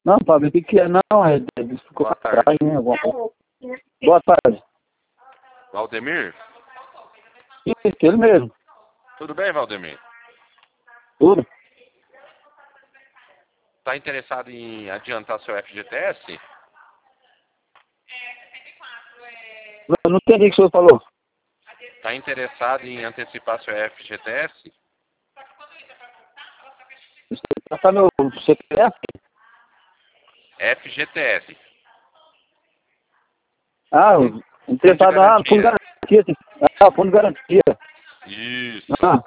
Não, pra ver o que que é, não, ficou Boa pra trás, tarde. né, alguma coisa. Boa tarde. Valdemir? Isso, ele mesmo. Tudo bem, Valdemir? Tudo. Tá interessado em adiantar seu FGTS? Eu não entendi o que o senhor falou. Tá interessado em antecipar seu FGTS? Você tá meu CPF? FGTS. Ah, interessado, Fundo de fundo de garantia. garantia. Fundo de garantia. Isso. Ah,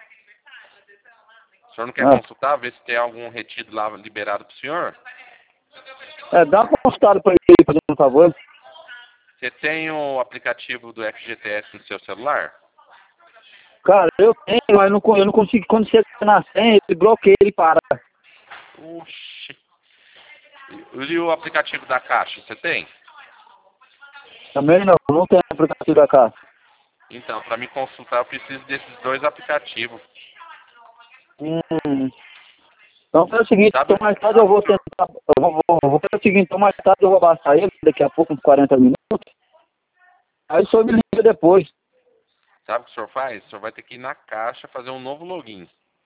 O senhor não quer ah. consultar, ver se tem algum retido lá liberado pro senhor? Dá uma consultada pra ele aí, fazendo um favor. Você tem o aplicativo do FGTS no seu celular? Cara, eu tenho, mas eu não consigo, quando chega na senha, ele bloqueia, ele para. Oxi. E o aplicativo da Caixa, você tem? Também não tem aplicativo da casa. Então, para me consultar, eu preciso desses dois aplicativos. Então é o seguinte, Sabe? então mais tarde eu vou tentar, vou fazer o seguinte, então mais tarde eu vou abaixar ele, daqui a pouco, uns 40 minutos, aí o senhor me liga depois. Sabe o que o senhor faz? O senhor vai ter que ir na Caixa fazer um novo login.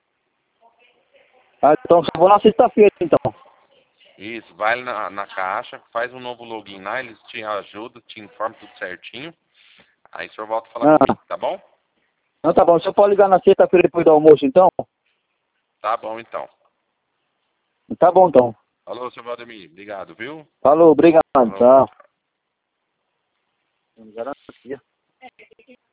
Então eu vou na sexta-feira, então. Isso, vai na Caixa, faz um novo login lá, eles te ajudam, te informam tudo certinho. Aí o senhor volta a falar comigo, tá bom? Então tá bom, o senhor pode ligar na sexta-feira depois do almoço, então? Tá bom, então. Tá bom, então. Alô, seu Valdemir, obrigado, viu? Falou, obrigado, Falou. tchau. Garantia.